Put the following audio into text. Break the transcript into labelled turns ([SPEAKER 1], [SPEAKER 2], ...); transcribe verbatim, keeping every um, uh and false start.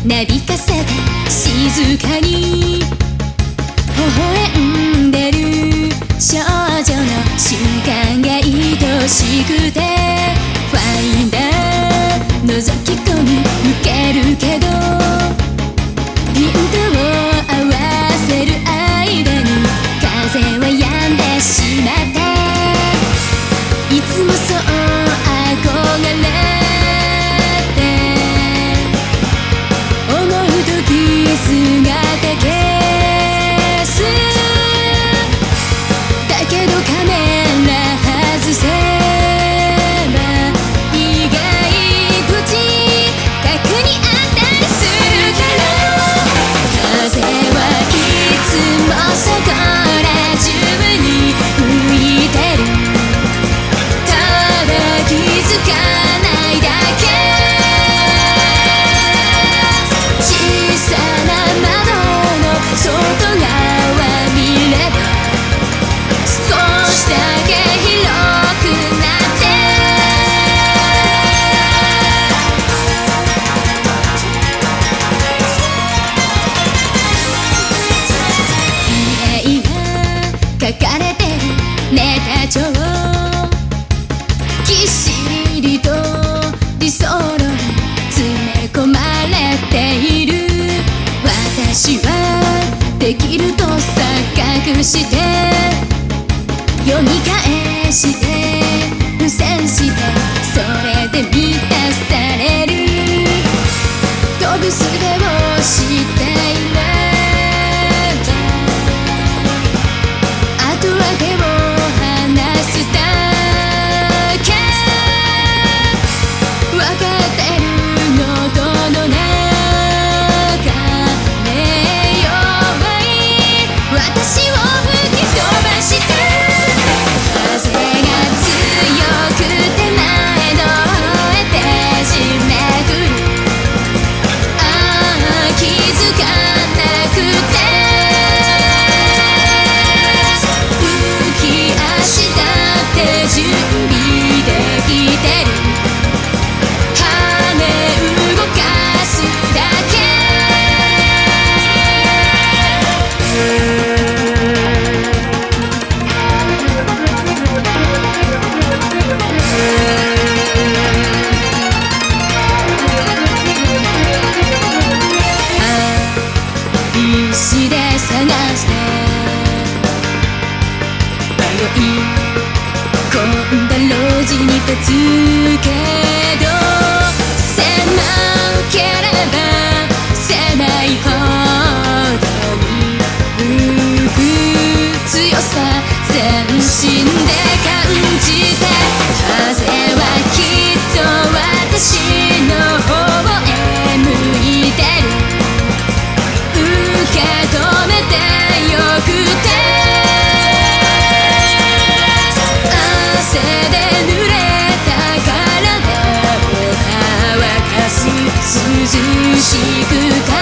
[SPEAKER 1] なびかせて静かに微笑んでる少女の瞬間が愛しくてファインダー覗き込み向けるけどピントを合わせる間に風は止んでしまったいつもそう憧れて思う時姿消すだけどカメラ外せば意外口角にあったりするから風はいつもそこら中に吹いてる気づかないだけ小さな窓の外側見れば少しだけ広くなって家が書かれてるネタ帳ぎっしりと理想論詰め込まれている私はできると錯覚して読み返して付箋してそれで満たされる飛ぶ術をしていればあとは手を離すだけわかってる喉の中ね弱い私を吹き飛ばして風が強くて前の方へページめくるああ気づかなくて浮き足だって準備できてる必死で探して迷い込んだ路地に立つけど狭ければ狭いほどに浮く強さ全身で感じて風はきっと私の方へ向いてる受け止めてよくて汗で濡れた体を乾かす涼しく